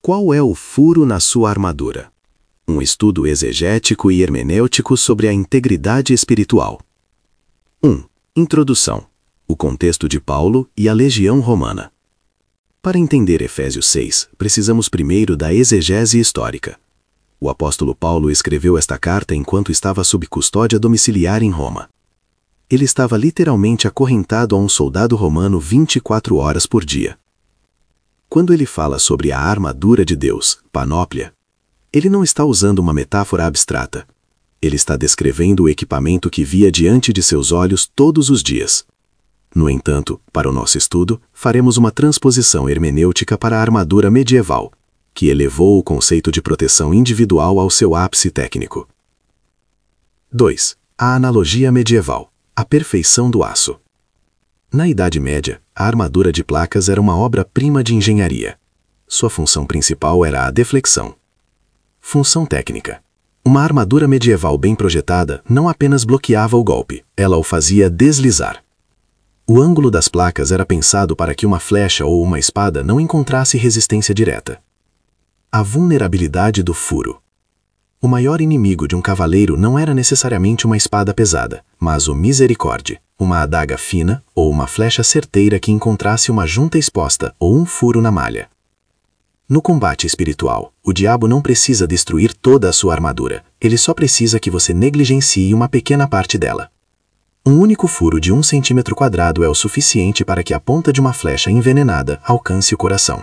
Qual é o furo na sua armadura? Um estudo exegético e hermenêutico sobre a integridade espiritual. 1. Introdução. O contexto de Paulo e a legião romana. Para entender Efésios 6, precisamos primeiro da exegese histórica. O apóstolo Paulo escreveu esta carta enquanto estava sob custódia domiciliar em Roma. Ele estava literalmente acorrentado a um soldado romano 24 horas por dia. Quando ele fala sobre a armadura de Deus, panóplia, ele não está usando uma metáfora abstrata. Ele está descrevendo o equipamento que via diante de seus olhos todos os dias. No entanto, para o nosso estudo, faremos uma transposição hermenêutica para a armadura medieval, que elevou o conceito de proteção individual ao seu ápice técnico. 2. A analogia medieval. A perfeição do aço. Na Idade Média, a armadura de placas era uma obra-prima de engenharia. Sua função principal era a deflexão. Função técnica. Uma armadura medieval bem projetada não apenas bloqueava o golpe, ela o fazia deslizar. O ângulo das placas era pensado para que uma flecha ou uma espada não encontrasse resistência direta. A vulnerabilidade do furo. O maior inimigo de um cavaleiro não era necessariamente uma espada pesada, mas o misericórdia, uma adaga fina ou uma flecha certeira que encontrasse uma junta exposta ou um furo na malha. No combate espiritual, o diabo não precisa destruir toda a sua armadura, ele só precisa que você negligencie uma pequena parte dela. Um único furo de 1 centímetro quadrado é o suficiente para que a ponta de uma flecha envenenada alcance o coração.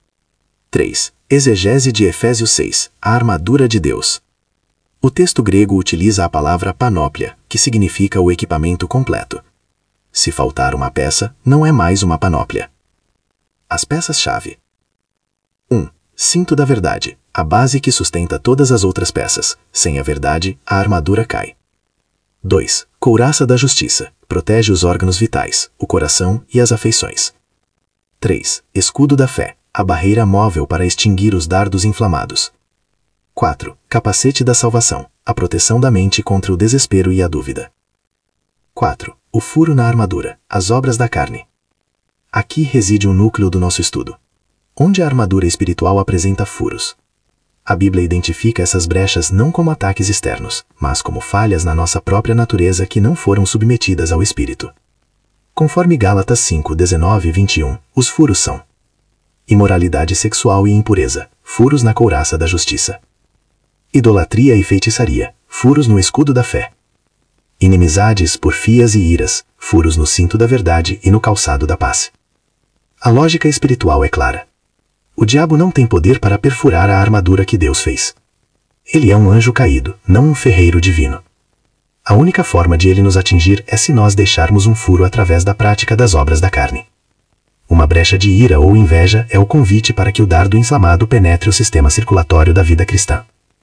3. Exegese de Efésios 6, a armadura de Deus. O texto grego utiliza a palavra panóplia, que significa o equipamento completo. Se faltar uma peça, não é mais uma panóplia. As peças-chave. 1. Cinto da verdade, a base que sustenta todas as outras peças. Sem a verdade, a armadura cai. 2. Couraça da justiça, protege os órgãos vitais, o coração e as afeições. 3. Escudo da fé, a barreira móvel para extinguir os dardos inflamados. 4. Capacete da salvação, a proteção da mente contra o desespero e a dúvida. 4. O furo na armadura, as obras da carne. Aqui reside o núcleo do nosso estudo. Onde a armadura espiritual apresenta furos. A Bíblia identifica essas brechas não como ataques externos, mas como falhas na nossa própria natureza que não foram submetidas ao Espírito. Conforme Gálatas 5, 19 e 21, os furos são: imoralidade sexual e impureza, furos na couraça da justiça. Idolatria e feitiçaria, furos no escudo da fé. Inimizades, porfias e iras, furos no cinto da verdade e no calçado da paz. A lógica espiritual é clara. O diabo não tem poder para perfurar a armadura que Deus fez. Ele é um anjo caído, não um ferreiro divino. A única forma de ele nos atingir é se nós deixarmos um furo através da prática das obras da carne. Uma brecha de ira ou inveja é o convite para que o dardo inflamado penetre o sistema circulatório da vida cristã.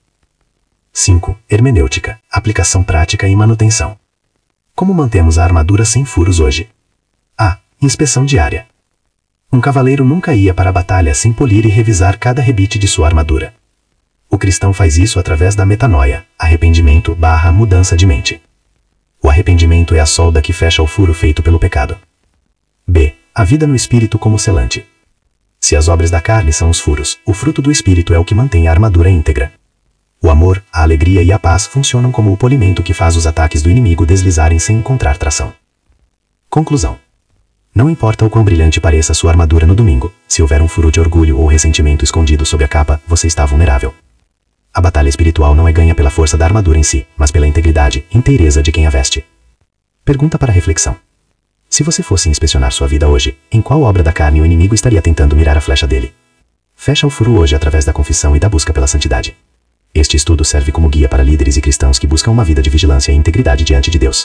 5. Hermenêutica, aplicação prática e manutenção. Como mantemos a armadura sem furos hoje? A. Inspeção diária. Um cavaleiro nunca ia para a batalha sem polir e revisar cada rebite de sua armadura. O cristão faz isso através da metanoia, arrependimento/mudança de mente. O arrependimento é a solda que fecha o furo feito pelo pecado. B. A vida no espírito como selante. Se as obras da carne são os furos, o fruto do espírito é o que mantém a armadura íntegra. O amor, a alegria e a paz funcionam como o polimento que faz os ataques do inimigo deslizarem sem encontrar tração. Conclusão. Não importa o quão brilhante pareça sua armadura no domingo, se houver um furo de orgulho ou ressentimento escondido sob a capa, você está vulnerável. A batalha espiritual não é ganha pela força da armadura em si, mas pela integridade e inteireza de quem a veste. Pergunta para reflexão. Se você fosse inspecionar sua vida hoje, em qual obra da carne o inimigo estaria tentando mirar a flecha dele? Fecha o furo hoje através da confissão e da busca pela santidade. Este estudo serve como guia para líderes e cristãos que buscam uma vida de vigilância e integridade diante de Deus.